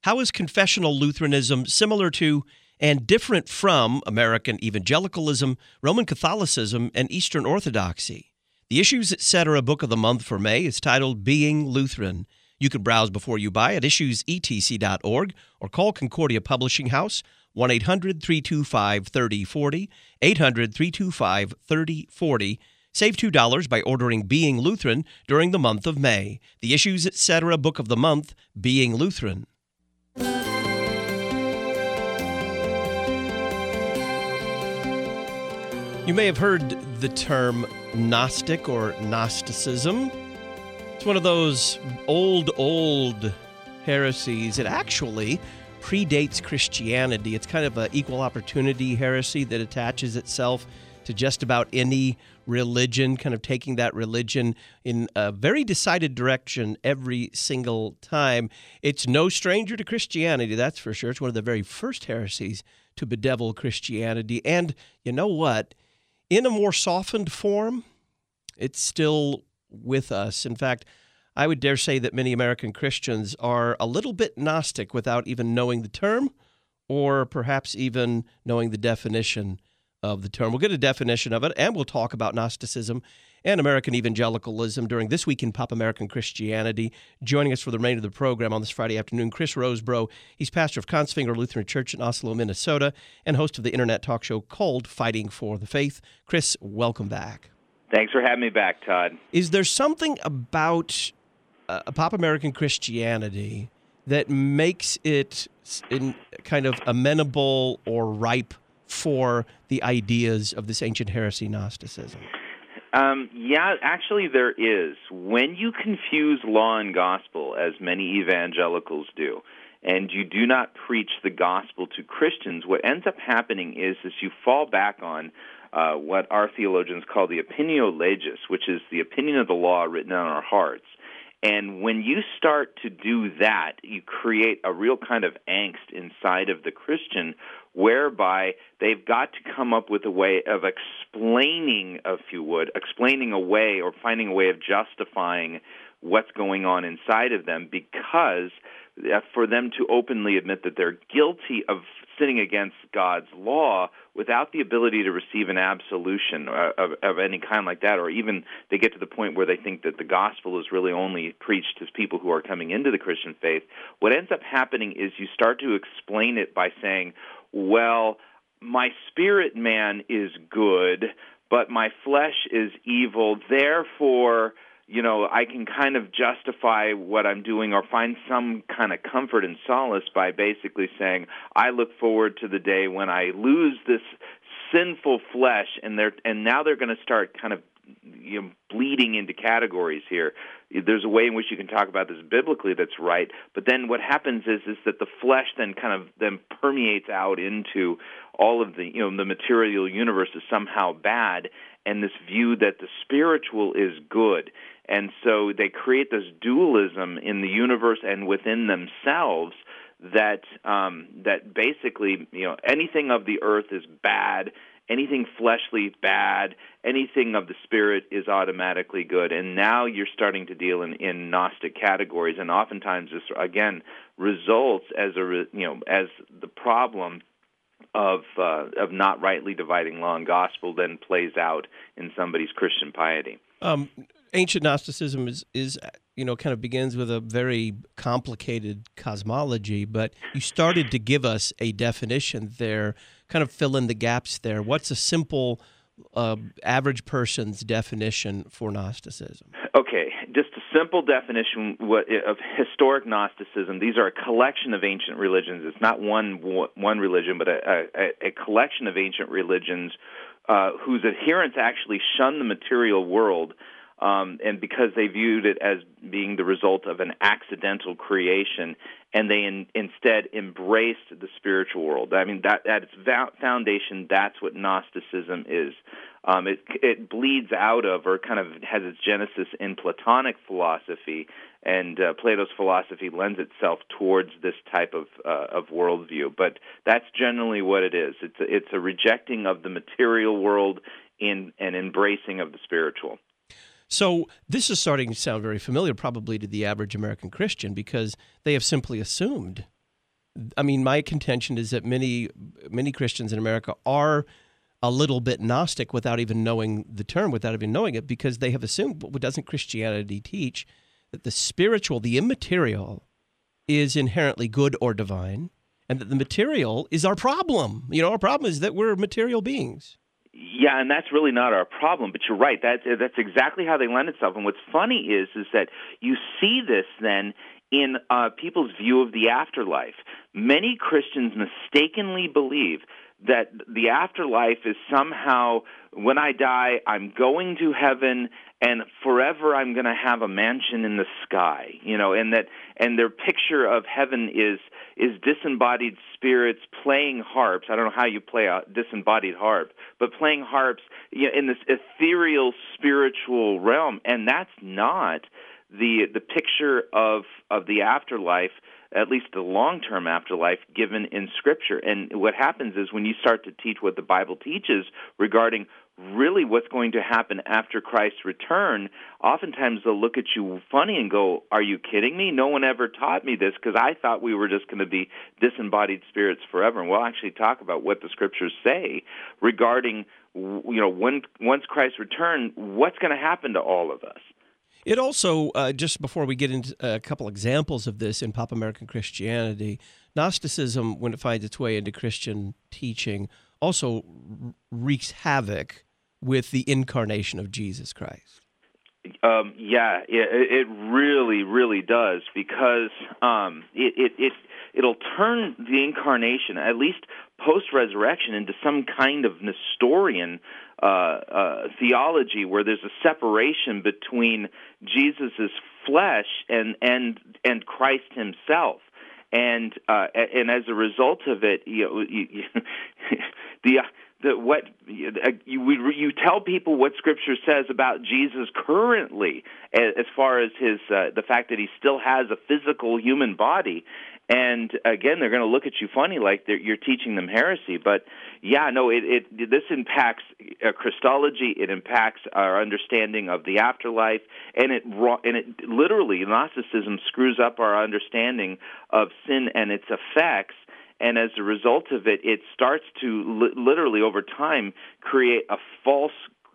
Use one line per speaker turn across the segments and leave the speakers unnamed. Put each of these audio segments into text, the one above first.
How is confessional Lutheranism similar to and different from American evangelicalism, Roman Catholicism, and Eastern Orthodoxy? The Issues Etc. Book of the Month for May is titled Being Lutheran. You can browse before you buy at issuesetc.org or call Concordia Publishing House, 1-800-325-3040, 800-325-3040. Save $2 by ordering Being Lutheran during the month of May. The Issues Etc. Book of the Month, Being Lutheran. You may have heard the term Gnostic or Gnosticism. It's one of those old heresies. It actually predates Christianity. It's kind of an equal opportunity heresy that attaches itself to just about any religion, kind of taking that religion in a very decided direction every single time. It's no stranger to Christianity, that's for sure. It's one of the very first heresies to bedevil Christianity. And you know what? In a more softened form, it's still with us. In fact, I would dare say that many American Christians are a little bit Gnostic without even knowing the term or perhaps even knowing the definition of the term. We'll get a definition of it, and we'll talk about Gnosticism and American evangelicalism during This Week in Pop American Christianity. Joining us for the remainder of the program on this Friday afternoon, Chris Rosebrough. He's pastor of Kongsvinger Lutheran Church in Oslo, Minnesota, and host of the internet talk show called Fighting for the Faith. Chris, welcome back.
Thanks for having me back, Todd.
Is there something about Pop American Christianity that makes it kind of amenable or ripe for the ideas of this ancient heresy Gnosticism?
Yeah, actually there is. When you confuse law and gospel, as many evangelicals do, and you do not preach the gospel to Christians, what ends up happening is you fall back on what our theologians call the opinio legis, which is the opinion of the law written on our hearts. And when you start to do that, you create a real kind of angst inside of the Christian whereby they've got to come up with a way of explaining, if you would, explaining a way or finding a way of justifying what's going on inside of them, because for them to openly admit that they're guilty of sinning against God's law without the ability to receive an absolution of any kind like that, or even they get to the point where they think that the gospel is really only preached to people who are coming into the Christian faith, what ends up happening is you start to explain it by saying, well, my spirit man is good, but my flesh is evil, therefore, I can kind of justify what I'm doing or find some kind of comfort and solace by basically saying, I look forward to the day when I lose this sinful flesh, and now they're going to start kind of bleeding into categories here. There's a way in which you can talk about this biblically that's right, but then what happens is that the flesh then permeates out into all of the the material universe is somehow bad, and this view that the spiritual is good. And so they create this dualism in the universe and within themselves that basically anything of the earth is bad, anything fleshly bad, anything of the spirit is automatically good. And now you're starting to deal in Gnostic categories, and oftentimes this again results as the problem of not rightly dividing law and gospel then plays out in somebody's Christian piety.
Ancient Gnosticism is kind of begins with a very complicated cosmology, but you started to give us a definition there, kind of fill in the gaps there. What's a simple average person's definition for Gnosticism? Okay,
just a simple definition of historic Gnosticism. These are a collection of ancient religions. It's not one religion, but a collection of ancient religions whose adherents actually shun the material world, and because they viewed it as being the result of an accidental creation, and they instead embraced the spiritual world. I mean, that at its foundation, that's what Gnosticism is. It bleeds out of, or kind of has its genesis in, Platonic philosophy, and Plato's philosophy lends itself towards this type of worldview. But that's generally what it is. It's a rejecting of the material world and embracing of the spiritual.
So this is starting to sound very familiar probably to the average American Christian, because they have simply assumed I mean, my contention is that many Christians in America are a little bit Gnostic without even knowing the term, without even knowing it, because they have assumed, but doesn't Christianity teach that the spiritual, the immaterial, is inherently good or divine, and that the material is our problem? You know, our problem is that we're material beings.
Yeah, and that's really not our problem, but you're right. That's exactly how they lend itself. And what's funny is that you see this then in people's view of the afterlife. Many Christians mistakenly believe that the afterlife is somehow, when I die, I'm going to heaven, and forever I'm going to have a mansion in the sky, you know, and their picture of heaven is disembodied spirits playing harps. I don't know how you play a disembodied harp, but playing harps, you know, in this ethereal spiritual realm, and that's not the picture of the afterlife, at least the long-term afterlife, given in Scripture. And what happens is when you start to teach what the Bible teaches regarding really what's going to happen after Christ's return, oftentimes they'll look at you funny and go, "Are you kidding me? No one ever taught me this, because I thought we were just going to be disembodied spirits forever." And we'll actually talk about what the Scriptures say regarding, you know, once Christ's return, what's going to happen to all of us.
It also, just before we get into a couple examples of this in pop American Christianity, Gnosticism, when it finds its way into Christian teaching, also wreaks havoc with the incarnation of Jesus Christ.
Yeah, it really, really does, because it'll turn the incarnation, at least post-resurrection, into some kind of Nestorian theology where there's a separation between Jesus' flesh and Christ himself. And as a result of it, you tell people what Scripture says about Jesus currently, as far as his the fact that he still has a physical human body, and again, they're going to look at you funny, like you're teaching them heresy. But yeah, no, this impacts Christology. It impacts our understanding of the afterlife, and it literally, Gnosticism screws up our understanding of sin and its effects. And as a result of it, it starts to literally over time create a false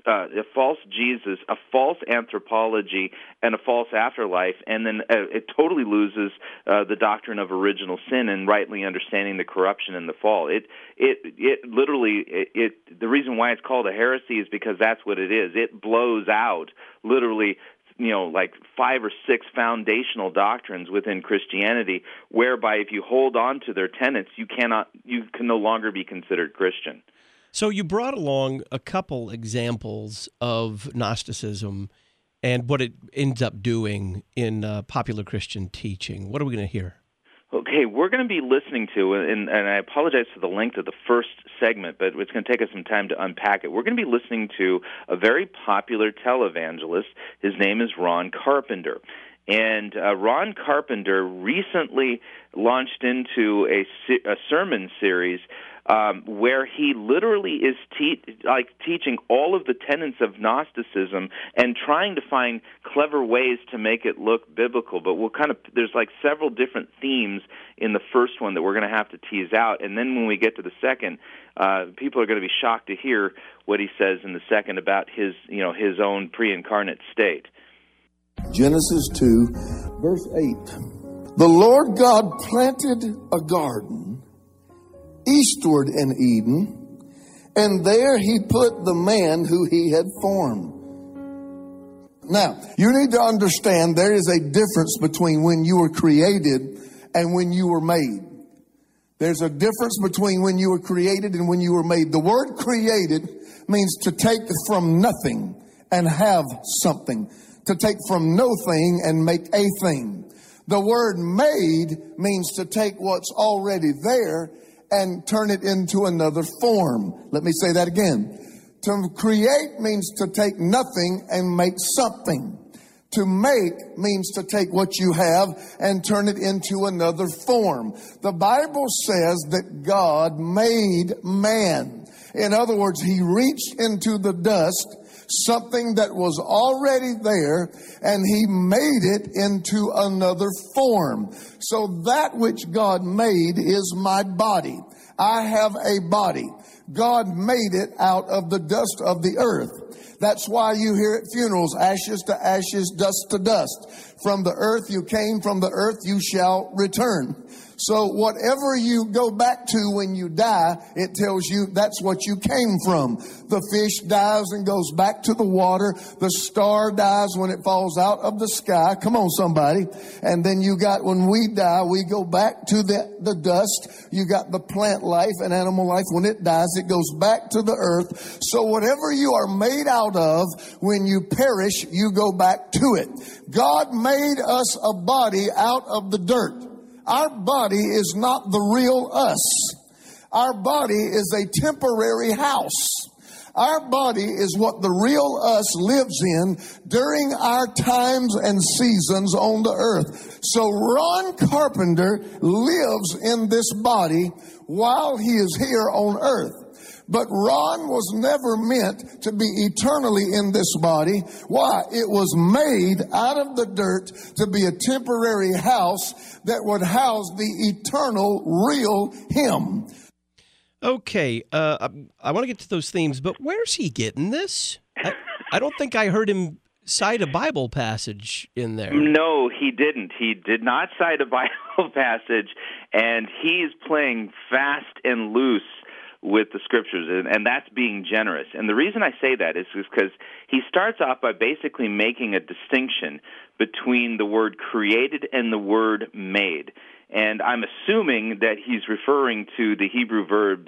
Jesus, a false anthropology, and a false afterlife, and then it totally loses the doctrine of original sin and rightly understanding the corruption and the fall. It literally the reason why it's called a heresy is because that's what it is. It blows out literally, you know, like 5 or 6 foundational doctrines within Christianity, whereby if you hold on to their tenets, you can no longer be considered Christian.
So you brought along a couple examples of Gnosticism and what it ends up doing in popular Christian teaching. What are we going to hear?
Okay, we're going to be listening to, and I apologize for the length of the first segment, but it's going to take us some time to unpack it. We're going to be listening to a very popular televangelist. His name is Ron Carpenter. And Ron Carpenter recently launched into a sermon series where he literally is teaching all of the tenets of Gnosticism and trying to find clever ways to make it look biblical. But there's like several different themes in the first one that we're going to have to tease out. And then when we get to the second, people are going to be shocked to hear what he says in the second about his own pre-incarnate state.
Genesis 2, verse 8. The Lord God planted a garden eastward in Eden, and there he put the man who he had formed. Now, you need to understand there is a difference between when you were created and when you were made. There's a difference between when you were created and when you were made. The word created means to take from nothing and have something. To take from no thing and make a thing. The word made means to take what's already there and turn it into another form. Let me say that again. To create means to take nothing and make something. To make means to take what you have and turn it into another form. The Bible says that God made man. In other words, he reached into the dust, something that was already there, and he made it into another form. So that which God made is my body. I have a body. God made it out of the dust of the earth. That's why you hear at funerals, ashes to ashes, dust to dust. From the earth you came, from the earth you shall return. So whatever you go back to when you die, it tells you that's what you came from. The fish dies and goes back to the water. The star dies when it falls out of the sky. Come on, somebody. And then you got, when we die, we go back to the dust. You got the plant life and animal life. When it dies, it goes back to the earth. So whatever you are made out of, when you perish, you go back to it. God made us a body out of the dirt. Our body is not the real us. Our body is a temporary house. Our body is what the real us lives in during our times and seasons on the earth. So Ron Carpenter lives in this body while he is here on earth. But Ron was never meant to be eternally in this body. Why? It was made out of the dirt to be a temporary house that would house the eternal, real him.
Okay, I want to get to those themes, but where's he getting this? I don't think I heard him cite a Bible passage in there.
No, he didn't. He did not cite a Bible passage, and he's playing fast and loose with the scriptures, and that's being generous. And the reason I say that is because he starts off by basically making a distinction between the word created and the word made. And I'm assuming that he's referring to the Hebrew verbs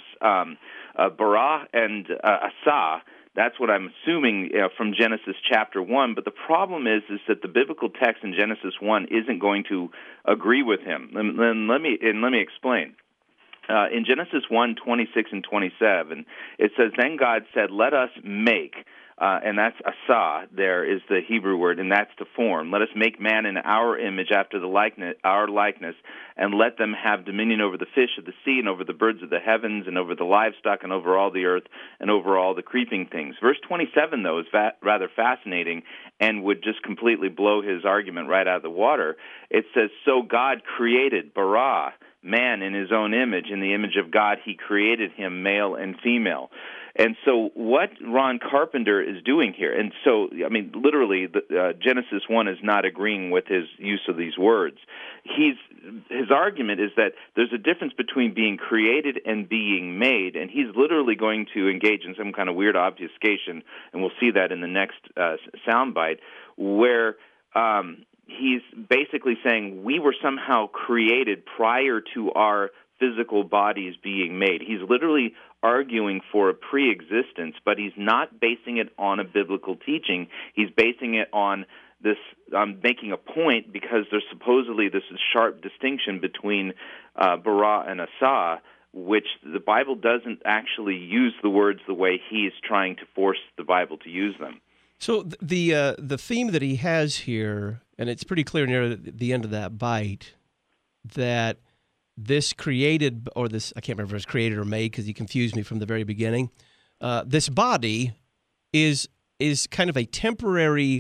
bara and asa. That's what I'm assuming from Genesis chapter 1. But the problem is that the biblical text in Genesis 1 isn't going to agree with him. And let me explain. In Genesis 1, 26 and 27, it says, "Then God said, let us make," and that's asa, there is the Hebrew word, and that's to form. "Let us make man in our image after our likeness, and let them have dominion over the fish of the sea, and over the birds of the heavens, and over the livestock, and over all the earth, and over all the creeping things." Verse 27, though, is rather fascinating and would just completely blow his argument right out of the water. It says, "So God created, bara, man in his own image. In the image of God, he created him, male and female." And so what Ron Carpenter is doing here, and so, I mean, literally, Genesis 1 is not agreeing with his use of these words. His argument is that there's a difference between being created and being made, and he's literally going to engage in some kind of weird obfuscation, and we'll see that in the next soundbite, where he's basically saying we were somehow created prior to our physical bodies being made. He's literally arguing for a pre-existence, but he's not basing it on a biblical teaching. He's basing it on this, making a point, because there's supposedly this sharp distinction between bara and asa, which the Bible doesn't actually use the words the way he's trying to force the Bible to use them.
So the theme that he has here, and it's pretty clear near the end of that bite, that this created, or this, I can't remember if it's created or made because he confused me from the very beginning, this body is kind of a temporary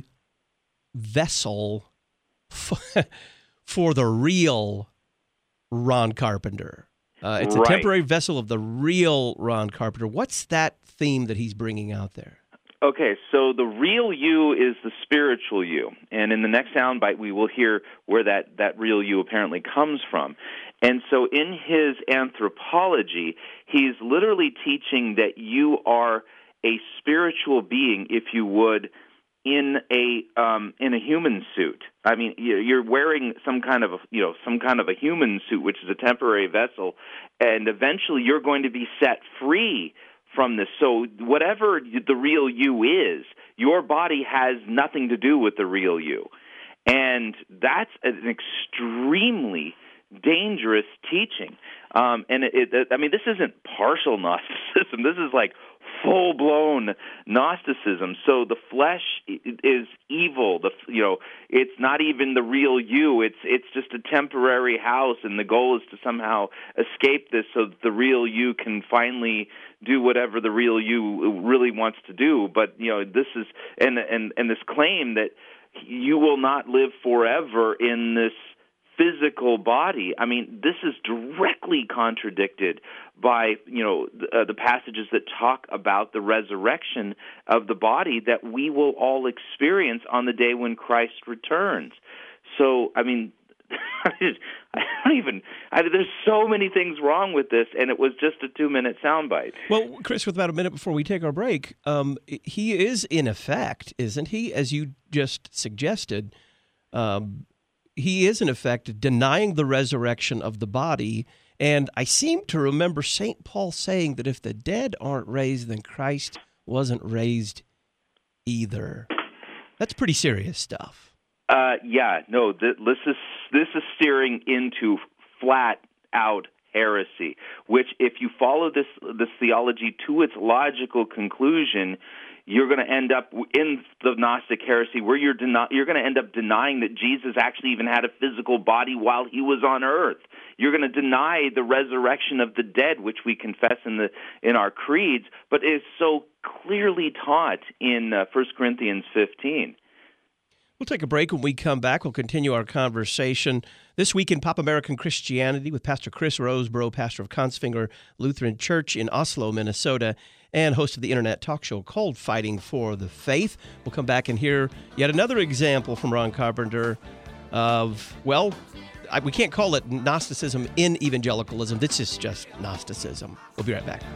vessel for the real Ron Carpenter. It's a temporary vessel of the real Ron Carpenter. What's that theme that he's bringing out there?
Okay, so the real you is the spiritual you. And in the next soundbite, we will hear where that real you apparently comes from. And so in his anthropology, he's literally teaching that you are a spiritual being, if you would, in a human suit. I mean, you're wearing some kind of a human suit, which is a temporary vessel, and eventually you're going to be set free from this. So whatever the real you is, your body has nothing to do with the real you. And that's an extremely dangerous teaching. And I mean, this isn't partial Gnosticism. This is like full-blown Gnosticism. So the flesh is evil. It's not even the real you. It's just a temporary house, and the goal is to somehow escape this so that the real you can finally do whatever the real you really wants to do. But this is and this claim that you will not live forever in this physical body. I mean, this is directly contradicted by, the passages that talk about the resurrection of the body that we will all experience on the day when Christ returns. So, I mean, there's so many things wrong with this, and it was just a 2-minute soundbite.
Well, Chris, with about a minute before we take our break, he is in effect, isn't he, as you just suggested, he is, in effect, denying the resurrection of the body. And I seem to remember St. Paul saying that if the dead aren't raised, then Christ wasn't raised either. That's pretty serious stuff. This is steering into flat-out heresy, which if you follow this theology to its logical conclusion, you're going to end up in the Gnostic heresy where you're going to end up denying that Jesus actually even had a physical body while he was on earth. You're going to deny the resurrection of the dead, which we confess in our creeds, but is so clearly taught in 1 Corinthians 15. We'll take a break. When we come back, we'll continue our conversation this week in Pop American Christianity with Pastor Chris Roseborough, pastor of Kongsvinger Lutheran Church in Oslo, Minnesota, and host of the internet talk show called Fighting for the Faith. We'll come back and hear yet another example from Ron Carpenter of, we can't call it Gnosticism in evangelicalism. This is just Gnosticism. We'll be right back.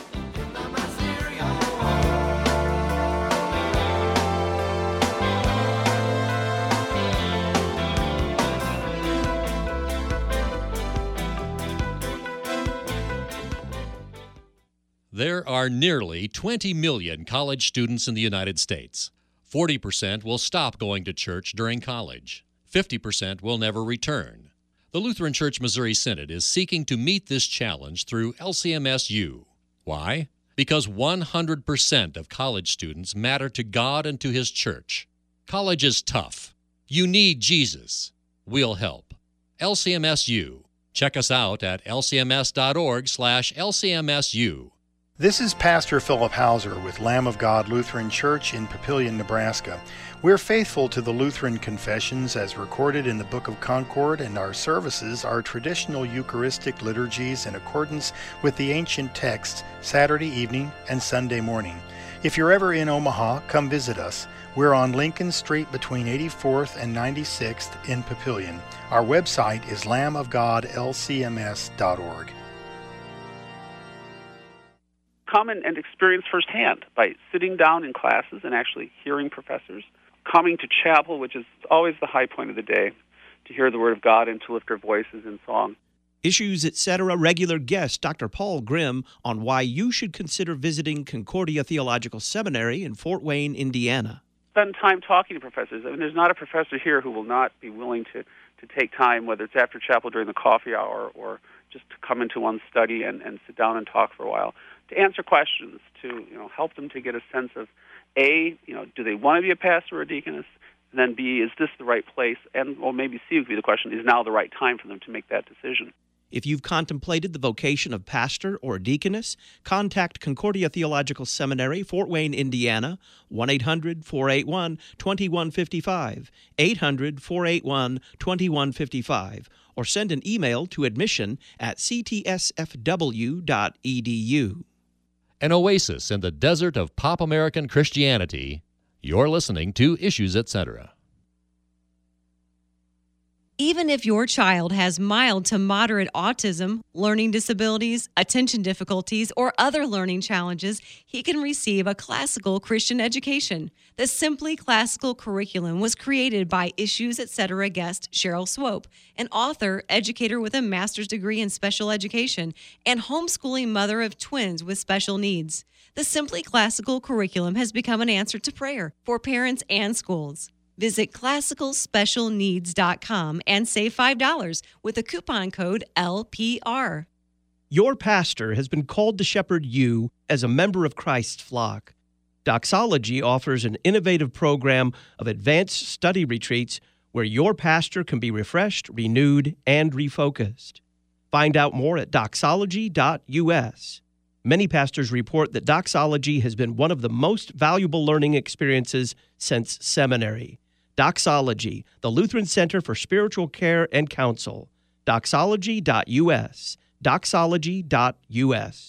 There are nearly 20 million college students in the United States. 40% will stop going to church during college. 50% will never return. The Lutheran Church Missouri Synod is seeking to meet this challenge through LCMSU. Why? Because 100% of college students matter to God and to His church. College is tough. You need Jesus. We'll help. LCMSU. Check us out at lcms.org/LCMSU.
This is Pastor Philip Hauser with Lamb of God Lutheran Church in Papillion, Nebraska. We're faithful to the Lutheran confessions as recorded in the Book of Concord, and our services are traditional Eucharistic liturgies in accordance with the ancient texts Saturday evening and Sunday morning. If you're ever in Omaha, come visit us. We're on Lincoln Street between 84th and 96th in Papillion. Our website is lambofgodlcms.org.
Come and experience firsthand by sitting down in classes and actually hearing professors, coming to chapel, which is always the high point of the day, to hear the Word of God and to lift our voices in song.
Issues, etc. Regular guest Dr. Paul Grimm on why you should consider visiting Concordia Theological Seminary in Fort Wayne, Indiana.
Spend time talking to professors. I mean, there's not a professor here who will not be willing to take time, whether it's after chapel during the coffee hour or just to come into one's study and sit down and talk for a while, to answer questions, to help them to get a sense of A, do they want to be a pastor or a deaconess? And then B, is this the right place? And maybe C would be the question, is now the right time for them to make that decision?
If you've contemplated the vocation of pastor or deaconess, contact Concordia Theological Seminary, Fort Wayne, Indiana, 1-800-481-2155, 800-481-2155, or send an email to admission@ctsfw.edu.
An oasis in the desert of pop American Christianity. You're listening to Issues, Etc.
Even if your child has mild to moderate autism, learning disabilities, attention difficulties, or other learning challenges, he can receive a classical Christian education. The Simply Classical curriculum was created by Issues Etc. guest Cheryl Swope, an author, educator with a master's degree in special education, and homeschooling mother of twins with special needs. The Simply Classical curriculum has become an answer to prayer for parents and schools. Visit classicalspecialneeds.com and save $5 with the coupon code LPR.
Your pastor has been called to shepherd you as a member of Christ's flock. Doxology offers an innovative program of advanced study retreats where your pastor can be refreshed, renewed, and refocused. Find out more at doxology.us. Many pastors report that doxology has been one of the most valuable learning experiences since seminary. Doxology, the Lutheran Center for Spiritual Care and Counsel. Doxology.us. Doxology.us.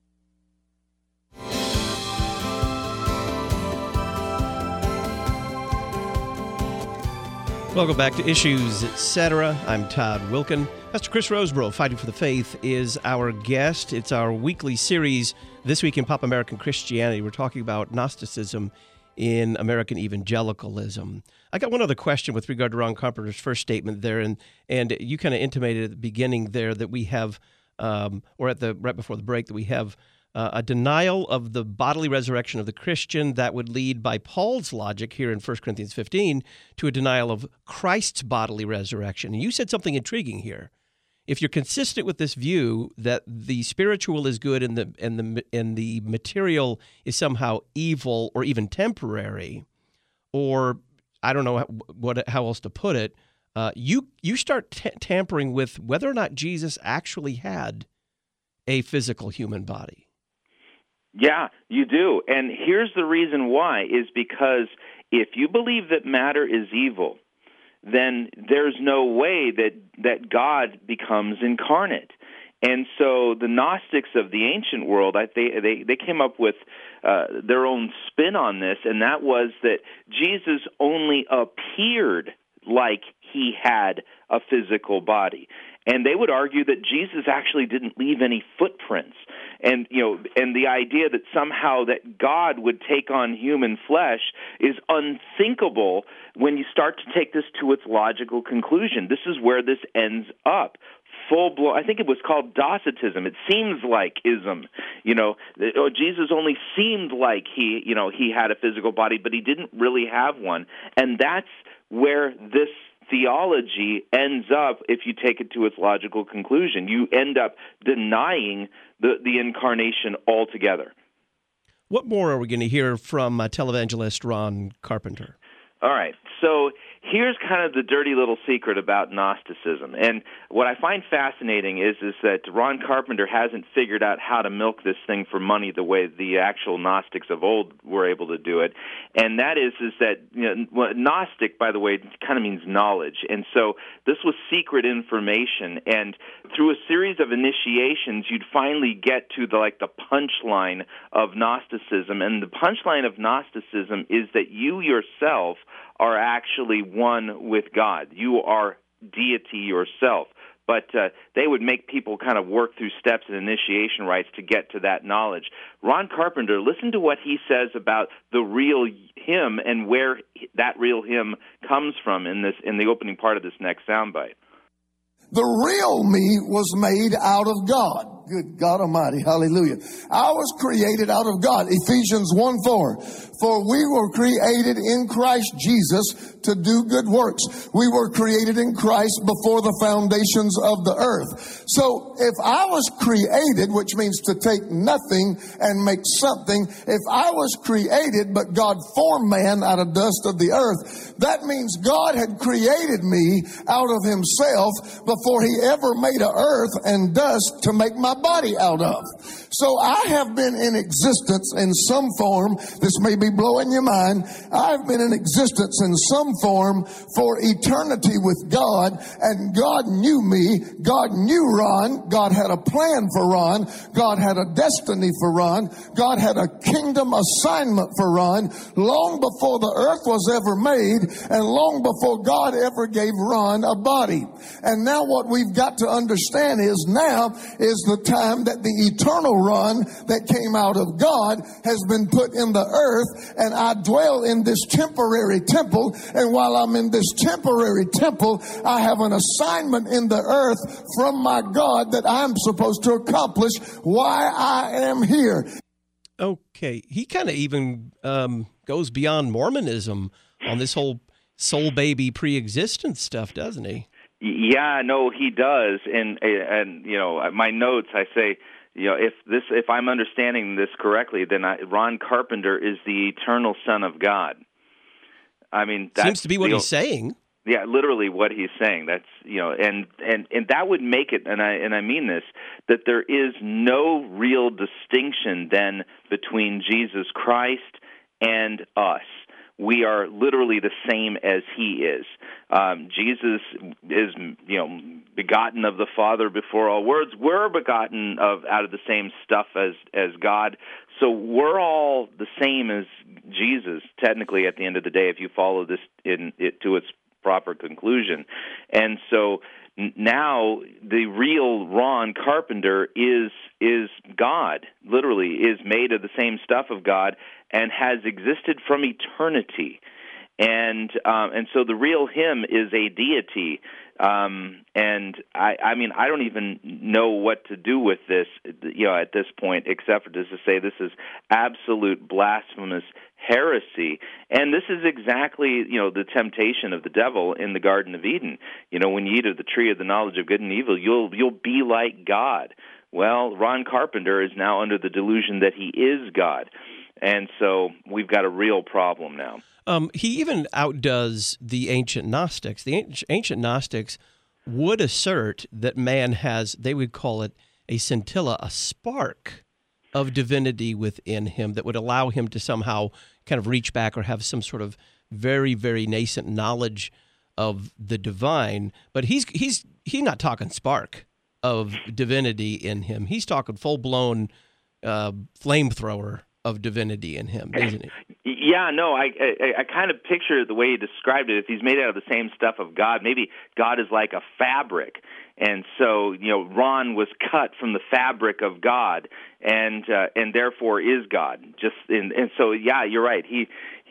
Welcome back to Issues, Etc. I'm Todd Wilkin. Pastor Chris Roseborough, Fighting for the Faith, is our guest. It's our weekly series, This Week in Pop American Christianity. We're talking about Gnosticism in American evangelicalism. I got one other question with regard to Ron Carpenter's first statement there, and you kind of intimated at the beginning there that we have, right before the break, that we have a denial of the bodily resurrection of the Christian that would lead, by Paul's logic here in 1 Corinthians 15, to a denial of Christ's bodily resurrection. And you said something intriguing here. If you're consistent with this view that the spiritual is good and the material is somehow evil or even temporary, or I don't know how else to put it, you start tampering with whether or not Jesus actually had a physical human body.
Yeah, you do. And here's the reason why, is because if you believe that matter is evil, then there's no way that God becomes incarnate. And so the Gnostics of the ancient world, they came up with their own spin on this, and that was that Jesus only appeared like he had a physical body. And they would argue that Jesus actually didn't leave any footprints. And the idea that somehow that God would take on human flesh is unthinkable when you start to take this to its logical conclusion. This is where this ends up. Full-blown, I think it was called Docetism. It seems like ism. Jesus only seemed like he had a physical body, but he didn't really have one. And that's where this theology ends up if you take it to its logical conclusion. You end up denying the incarnation altogether.
What more are we going to hear from televangelist Ron Carpenter?
All right, so here's kind of the dirty little secret about Gnosticism. And what I find fascinating is that Ron Carpenter hasn't figured out how to milk this thing for money the way the actual Gnostics of old were able to do it. And that is that Gnostic, by the way, kind of means knowledge. And so this was secret information. And through a series of initiations, you'd finally get to the punchline of Gnosticism. And the punchline of Gnosticism is that you yourself are actually one with God. You are deity yourself. But they would make people kind of work through steps and initiation rites to get to that knowledge. Ron Carpenter, listen to what he says about the real him and where that real him comes from in the opening part of this next soundbite.
The real me was made out of God. Good God Almighty, hallelujah. I was created out of God. Ephesians 1:4. For we were created in Christ Jesus to do good works. We were created in Christ before the foundations of the earth. So if I was created, which means to take nothing and make something, if I was created but God formed man out of dust of the earth, that means God had created me out of himself before he ever made a earth and dust to make my body out of. So I have been in existence in some form. This may be blowing your mind. I've been in existence in some form for eternity with God, and God knew me. God knew Ron. God had a plan for Ron. God had a destiny for Ron. God had a kingdom assignment for Ron long before the earth was ever made and long before God ever gave Ron a body. And now what we've got to understand is now is the time that the eternal Ron that came out of God has been put in the earth, and I dwell in this temporary temple, and while I'm in this temporary temple, I have an assignment in the earth from my God that I'm supposed to accomplish why I am here.
Okay, he kind of even goes beyond Mormonism on this whole soul baby pre-existence stuff, doesn't he?
Yeah, no, he does. And my notes, I say, if I'm understanding this correctly, then Ron Carpenter is the eternal Son of God. I mean, that
seems to be what he's saying.
Yeah, literally what he's saying. That's and that would make it, and I mean this, that there is no real distinction then between Jesus Christ and us. We are literally the same as he is. Jesus is, begotten of the Father before all words. We're begotten out of the same stuff as God. So we're all the same as Jesus, technically, at the end of the day, if you follow this to its proper conclusion. And so now the real Ron Carpenter is God, literally, is made of the same stuff of God and has existed from eternity. And so the real him is a deity. And I mean, I don't even know what to do with this, at this point, except for just to say this is absolute blasphemous heresy. And this is exactly, the temptation of the devil in the Garden of Eden. When you eat of the tree of the knowledge of good and evil, you'll be like God. Well, Ron Carpenter is now under the delusion that he is God. And so we've got a real problem now.
He even outdoes the ancient Gnostics. The ancient Gnostics would assert that man has, they would call it a scintilla, a spark of divinity within him that would allow him to somehow kind of reach back or have some sort of very, very nascent knowledge of the divine. But he's not talking spark of divinity in him. He's talking full-blown flamethrower of divinity in him, isn't he?
Yeah, no, I kind of picture the way he described it. If he's made out of the same stuff of God, maybe God is like a fabric, and so Ron was cut from the fabric of God, and therefore is God. And so yeah, you're right. He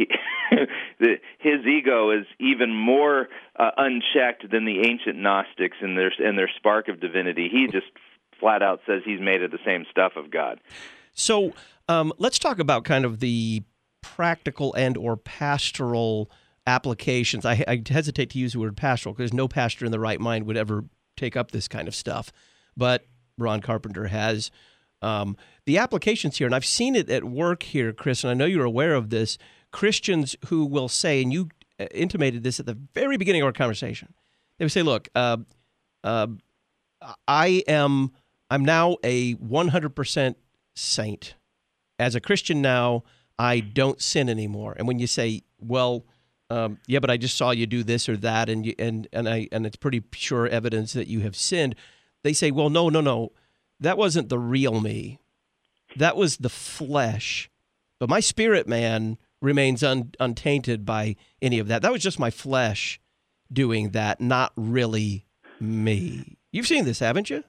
his ego is even more unchecked than the ancient Gnostics in their spark of divinity. He just flat out says he's made of the same stuff of God.
So let's talk about kind of the practical and or pastoral applications. I hesitate to use the word pastoral because no pastor in the right mind would ever take up this kind of stuff. But Ron Carpenter has. The applications here, and I've seen it at work here, Chris, and I know you're aware of this, Christians who will say, and you intimated this at the very beginning of our conversation, they would say, look, I'm now a 100% saint. As a Christian now, I don't sin anymore. And when you say, well, yeah, but I just saw you do this or that, and it's pretty sure evidence that you have sinned, they say, well, no, that wasn't the real me. That was the flesh. But my spirit man remains untainted by any of that. That was just my flesh doing that, not really me. You've seen this, haven't you?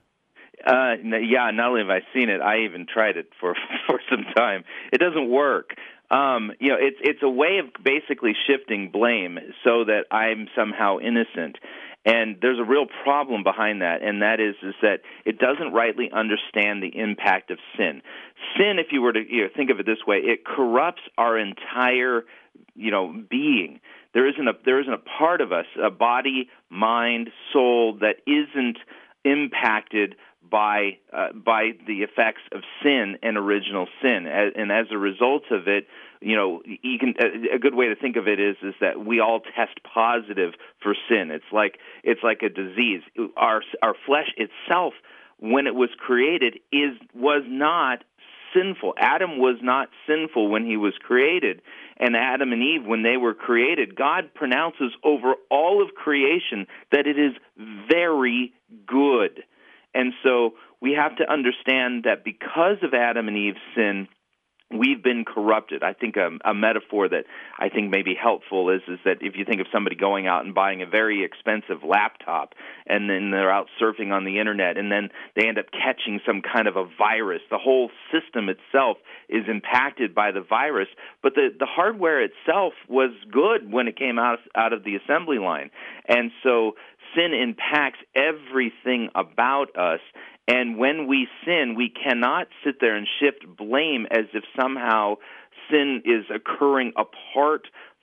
Yeah, not only have I seen it, I even tried it for some time. It doesn't work. It's a way of basically shifting blame so that I'm somehow innocent. And there's a real problem behind that, and that is that it doesn't rightly understand the impact of sin. Sin, if you were to think of it this way, it corrupts our entire being. There isn't a part of us, a body, mind, soul, that isn't impacted by the effects of sin and original sin, and as a result of it, you can. A good way to think of it is that we all test positive for sin. It's like a disease. Our flesh itself, when it was created, was not sinful. Adam was not sinful when he was created, and Adam and Eve, when they were created, God pronounces over all of creation that it is very good. And so we have to understand that because of Adam and Eve's sin, we've been corrupted. I think a metaphor that I think may be helpful is that if you think of somebody going out and buying a very expensive laptop, and then they're out surfing on the internet, and then they end up catching some kind of a virus. The whole system itself is impacted by the virus, but the hardware itself was good when it came out of the assembly line. And so sin impacts everything about us. And when we sin, we cannot sit there and shift blame as if somehow sin is occurring apart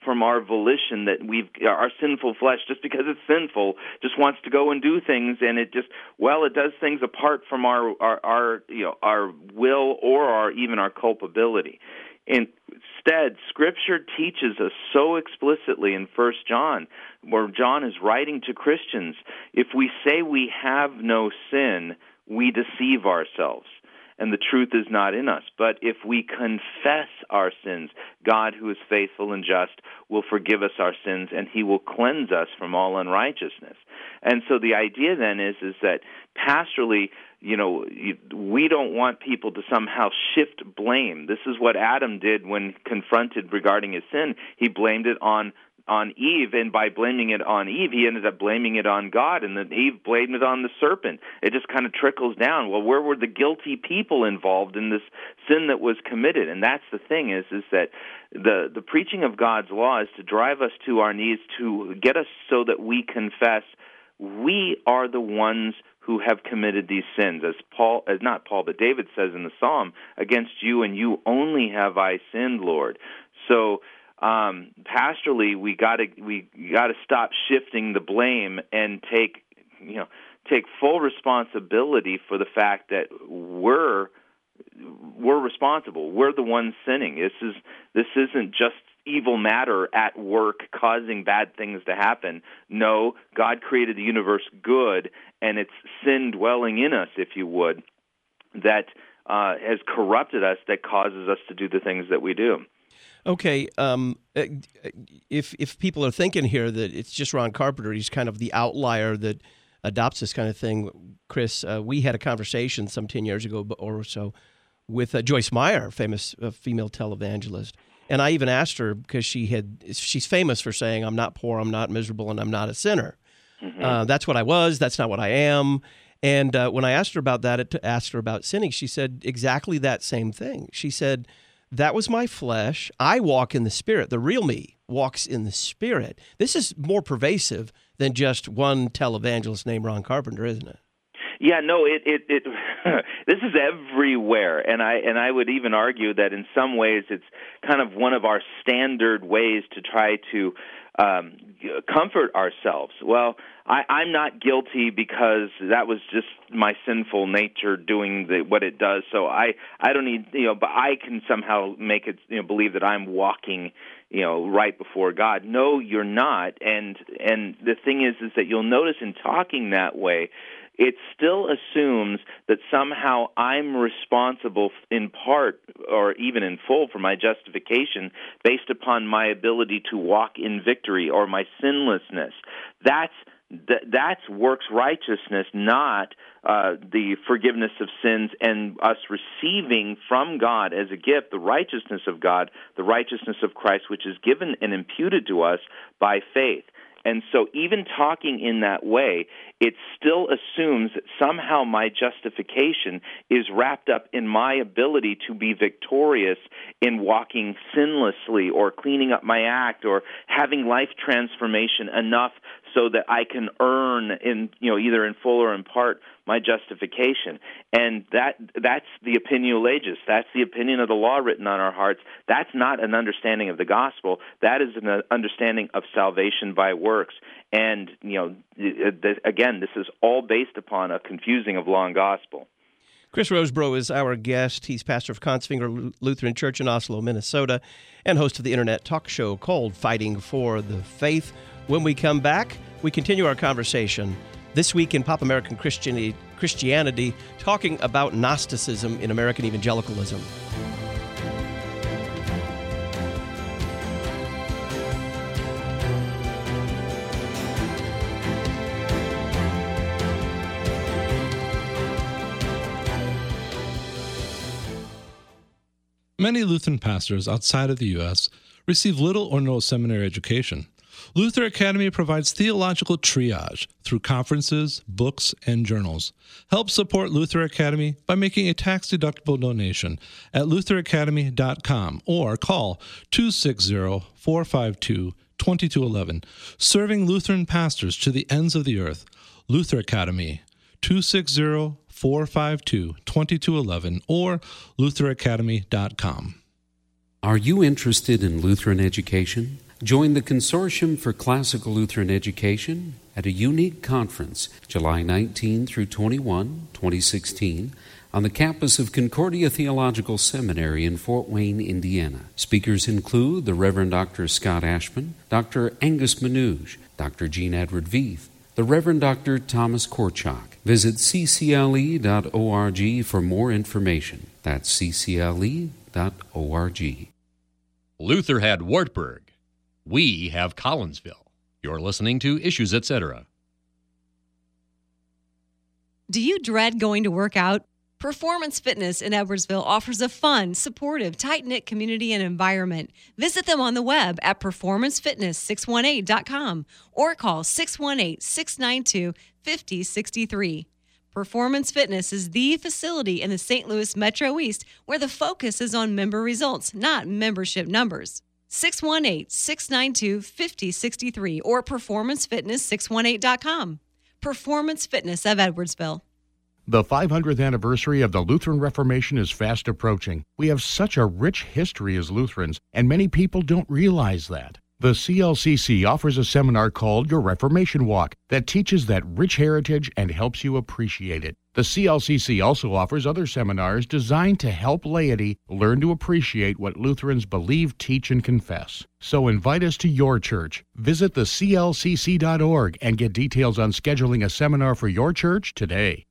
from our volition, that our sinful flesh, just because it's sinful, just wants to go and do things, and it does things apart from our will or even our culpability. Instead, Scripture teaches us so explicitly in 1 John, where John is writing to Christians, if we say we have no sin, we deceive ourselves, and the truth is not in us. But if we confess our sins, God, who is faithful and just, will forgive us our sins, and He will cleanse us from all unrighteousness. And so the idea then is that pastorally, we don't want people to somehow shift blame. This is what Adam did when confronted regarding his sin. He blamed it on Eve, and by blaming it on Eve, he ended up blaming it on God, and then Eve blamed it on the serpent. It just kind of trickles down. Well, where were the guilty people involved in this sin that was committed? And that's the thing is that the preaching of God's law is to drive us to our knees, to get us so that we confess we are the ones who have committed these sins. But David says in the Psalm, against you and you only have I sinned, Lord. So pastorally, we got to stop shifting the blame and take full responsibility for the fact that we're responsible. We're the ones sinning. This isn't just evil matter at work causing bad things to happen. No, God created the universe good, and it's sin dwelling in us, if you would, that has corrupted us, that causes us to do the things that we do.
Okay, if people are thinking here that it's just Ron Carpenter, he's kind of the outlier that adopts this kind of thing, Chris, we had a conversation some 10 years ago or so with Joyce Meyer, famous female televangelist, and I even asked her, because she's famous for saying, I'm not poor, I'm not miserable, and I'm not a sinner. Mm-hmm. That's what I was, that's not what I am. And when I asked her about that, asked her about sinning, she said exactly that same thing. She said, that was my flesh. I walk in the Spirit. The real me walks in the Spirit. This is more pervasive than just one televangelist named Ron Carpenter, isn't it?
Yeah, no, it this is everywhere, and I would even argue that in some ways it's kind of one of our standard ways to try to comfort ourselves. Well, I'm not guilty because that was just my sinful nature doing what it does. So I don't need, but I can somehow make it, believe that I'm walking, right before God. No, you're not. And the thing is that you'll notice in talking that way, it still assumes that somehow I'm responsible in part or even in full for my justification based upon my ability to walk in victory or my sinlessness. That's works righteousness, not the forgiveness of sins and us receiving from God as a gift the righteousness of God, the righteousness of Christ, which is given and imputed to us by faith. And so even talking in that way, it still assumes that somehow my justification is wrapped up in my ability to be victorious in walking sinlessly or cleaning up my act or having life transformation enough so that I can earn either in full or in part my justification. And that's the opinio legis. That's the opinion of the law written on our hearts. That's not an understanding of the gospel. That is an understanding of salvation by works. And, again, this is all based upon a confusing of law and gospel.
Chris Rosebrough is our guest. He's pastor of Kongsvinger Lutheran Church in Oslo, Minnesota, and host of the internet talk show called Fighting for the Faith. When we come back, we continue our conversation this week in Pop American Christianity, talking about Gnosticism in American evangelicalism.
Many Lutheran pastors outside of the U.S. receive little or no seminary education. Luther Academy provides theological triage through conferences, books, and journals. Help support Luther Academy by making a tax-deductible donation at lutheracademy.com or call 260-452-2211. Serving Lutheran pastors to the ends of the earth. Luther Academy, 260-452-2211 or lutheracademy.com.
Are you interested in Lutheran education? Join the Consortium for Classical Lutheran Education at a unique conference July 19 through 21, 2016, on the campus of Concordia Theological Seminary in Fort Wayne, Indiana. Speakers include the Reverend Dr. Scott Ashman, Dr. Angus Manouge, Dr. Jean Edward Veith, the Reverend Dr. Thomas Korchak. Visit ccle.org for more information. That's ccle.org.
Luther had Wartburg. We have Collinsville. You're listening to Issues, Etc.
Do you dread going to work out? Performance Fitness in Edwardsville offers a fun, supportive, tight-knit community and environment. Visit them on the web at performancefitness618.com or call 618-692-5063. Performance Fitness is the facility in the St. Louis Metro East where the focus is on member results, not membership numbers. 618-692-5063 or performancefitness618.com. Performance Fitness of Edwardsville.
The 500th anniversary of the Lutheran Reformation is fast approaching. We have such a rich history as Lutherans, and many people don't realize that. The CLCC offers a seminar called Your Reformation Walk that teaches that rich heritage and helps you appreciate it. The CLCC also offers other seminars designed to help laity learn to appreciate what Lutherans believe, teach, and confess. So invite us to your church. Visit theclcc.org and get details on scheduling a seminar for your church today.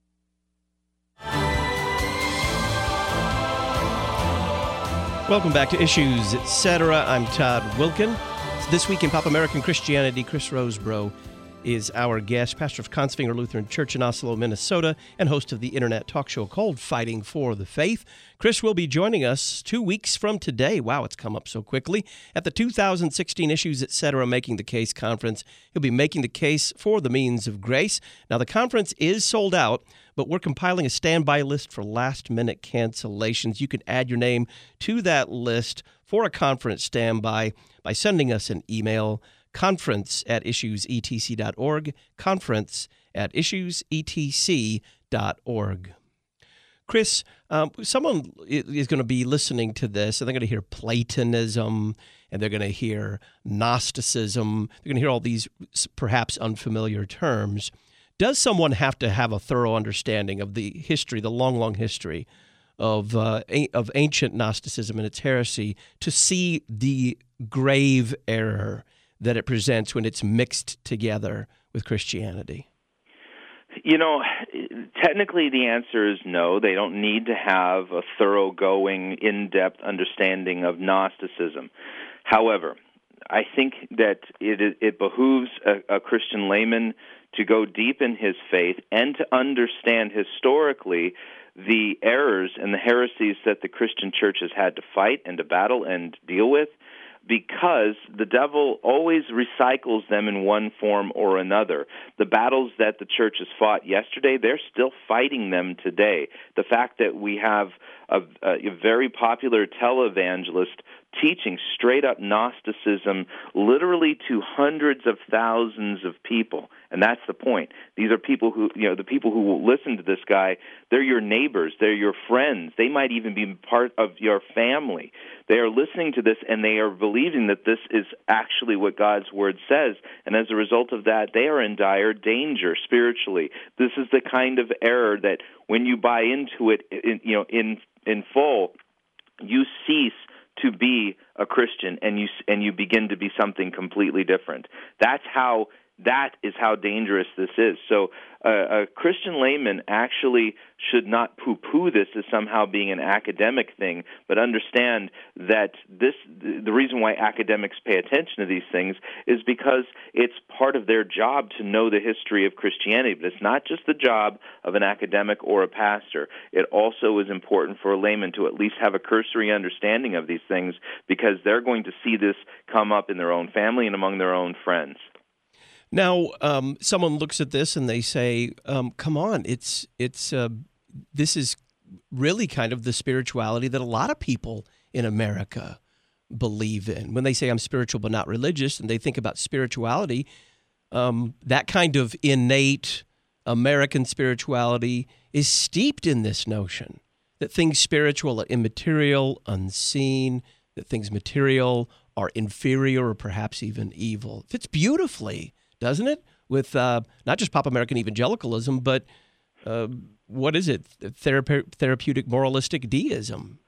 Welcome back to Issues, Etc. I'm Todd Wilkin. This week in Pop American Christianity, Chris Rosebrough is our guest, pastor of Kongsvinger Lutheran Church in Oslo, Minnesota, and host of the internet talk show called Fighting for the Faith. Chris will be joining us 2 weeks from today. Wow, it's come up so quickly. At the 2016 Issues, Etc. Making the Case Conference. He'll be making the case for the means of grace. Now, the conference is sold out, but we're compiling a standby list for last-minute cancellations. You can add your name to that list for a conference standby by sending us an email, conference@issuesetc.org, conference@issuesetc.org. Chris, someone is going to be listening to this, and they're going to hear Platonism, and they're going to hear Gnosticism. They're going to hear all these perhaps unfamiliar terms. Does someone have to have a thorough understanding of the history, the long, long history of ancient Gnosticism and its heresy to see the grave error that it presents when it's mixed together with Christianity?
You know, technically the answer is no. They don't need to have a thoroughgoing, in-depth understanding of Gnosticism. However, I think that it behooves a Christian layman to go deep in his faith and to understand historically the errors and the heresies that the Christian church has had to fight and to battle and deal with, because the devil always recycles them in one form or another. The battles that the church has fought yesterday, they're still fighting them today. The fact that we have a very popular televangelist teaching straight-up Gnosticism literally to hundreds of thousands of people, and that's the point. These are people who, the people who will listen to this guy, they're your neighbors, they're your friends, they might even be part of your family. They are listening to this, and they are believing that this is actually what God's Word says, and as a result of that, they are in dire danger spiritually. This is the kind of error that when you buy into it, in full, you cease to be a Christian, and you begin to be something completely different. That is how dangerous this is. So a Christian layman actually should not poo-poo this as somehow being an academic thing, but understand that the reason why academics pay attention to these things is because it's part of their job to know the history of Christianity. But it's not just the job of an academic or a pastor. It also is important for a layman to at least have a cursory understanding of these things, because they're going to see this come up in their own family and among their own friends.
Now, someone looks at this and they say, "Come on, this is really kind of the spirituality that a lot of people in America believe in." When they say I'm spiritual but not religious, and they think about spirituality, that kind of innate American spirituality is steeped in this notion that things spiritual are immaterial, unseen, that things material are inferior or perhaps even evil. It fits beautifully, doesn't it? With not just pop American evangelicalism, but what is it? Therapeutic moralistic deism.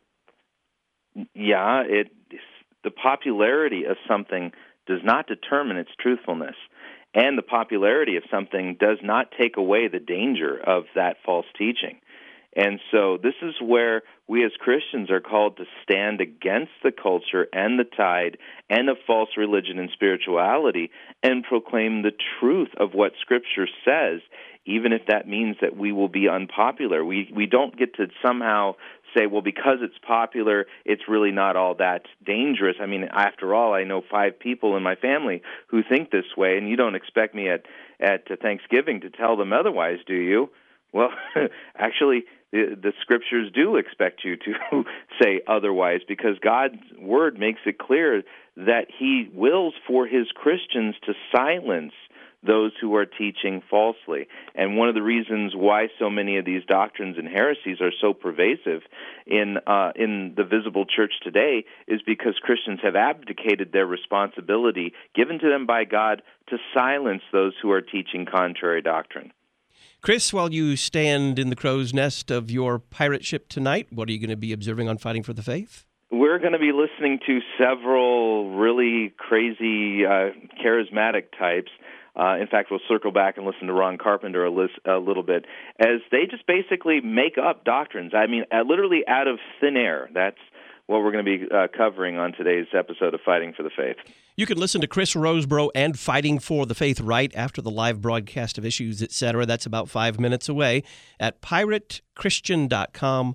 Yeah, the popularity of something does not determine its truthfulness, and the popularity of something does not take away the danger of that false teaching. And so this is where we as Christians are called to stand against the culture and the tide and of false religion and spirituality and proclaim the truth of what Scripture says, even if that means that we will be unpopular. We don't get to somehow say, well, because it's popular, it's really not all that dangerous. I mean, after all, I know 5 people in my family who think this way, and you don't expect me at Thanksgiving to tell them otherwise, do you? Well, actually, the Scriptures do expect you to say otherwise, because God's Word makes it clear that He wills for His Christians to silence those who are teaching falsely. And one of the reasons why so many of these doctrines and heresies are so pervasive in the visible church today is because Christians have abdicated their responsibility given to them by God to silence those who are teaching contrary doctrine.
Chris, while you stand in the crow's nest of your pirate ship tonight, what are you going to be observing on Fighting for the Faith?
We're going to be listening to several really crazy, charismatic types. In fact, we'll circle back and listen to Ron Carpenter a little bit, as they just basically make up doctrines. I mean, literally out of thin air. That's what we're going to be covering on today's episode of Fighting for the Faith.
You can listen to Chris Rosebrough and Fighting for the Faith right after the live broadcast of Issues, Etc. That's about 5 minutes away at piratechristian.com,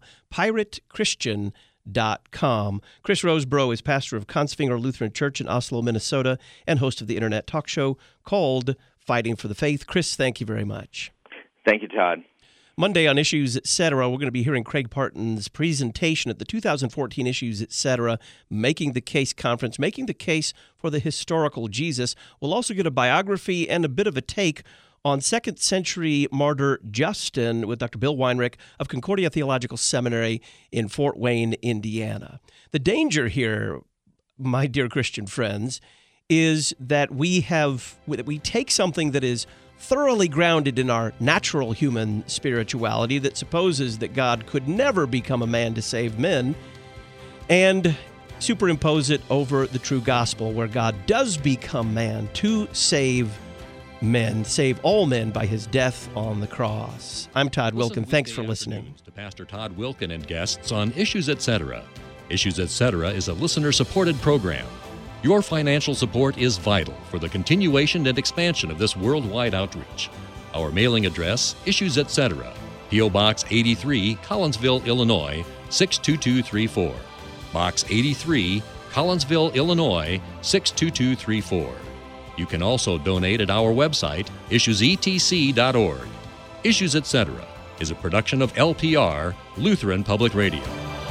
piratechristian.com. Chris Rosebrough is pastor of Kongsvinger Lutheran Church in Oslo, Minnesota, and host of the internet talk show called Fighting for the Faith. Chris, thank you very much.
Thank you, Todd.
Monday on Issues, Etc., we're going to be hearing Craig Parton's presentation at the 2014 Issues, Etc., Making the Case Conference, making the case for the historical Jesus. We'll also get a biography and a bit of a take on 2nd century martyr Justin with Dr. Bill Weinrich of Concordia Theological Seminary in Fort Wayne, Indiana. The danger here, my dear Christian friends, is that we take something that is thoroughly grounded in our natural human spirituality that supposes that God could never become a man to save men, and superimpose it over the true gospel, where God does become man to save men, save all men by his death on the cross. I'm Todd Wilken. Thanks for listening
to Pastor Todd Wilken and guests on Issues, Etc. Issues, Etc. is a listener-supported program. Your financial support is vital for the continuation and expansion of this worldwide outreach. Our mailing address, Issues, Etc., P.O. Box 83, Collinsville, Illinois, 62234. Box 83, Collinsville, Illinois, 62234. You can also donate at our website, issuesetc.org. Issues, Etc. is a production of LPR, Lutheran Public Radio.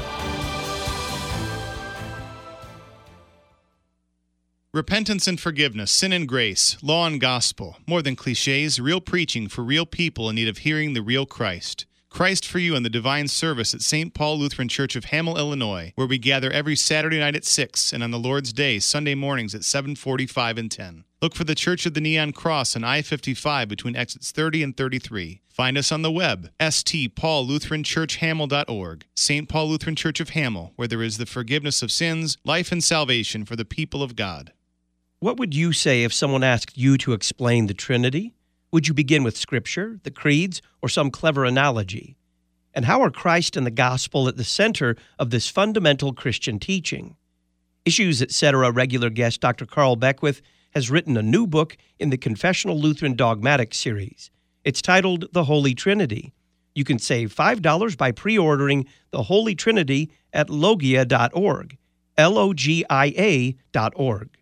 Repentance and forgiveness, sin and grace, law and gospel, more than cliches, real preaching for real people in need of hearing the real Christ. Christ for You in the Divine Service at St. Paul Lutheran Church of Hamel, Illinois, where we gather every Saturday night at 6 and on the Lord's Day, Sunday mornings at 7:45 and 10. Look for the Church of the Neon Cross on I-55 between exits 30 and 33. Find us on the web, stpaullutheranchurchhamel.org, St. Paul Lutheran Church of Hamel, where there is the forgiveness of sins, life and salvation for the people of God.
What would you say if someone asked you to explain the Trinity? Would you begin with Scripture, the creeds, or some clever analogy? And how are Christ and the gospel at the center of this fundamental Christian teaching? Issues, Etc. regular guest Dr. Carl Beckwith has written a new book in the Confessional Lutheran Dogmatic series. It's titled The Holy Trinity. You can save $5 by pre-ordering The Holy Trinity at logia.org, logia.org.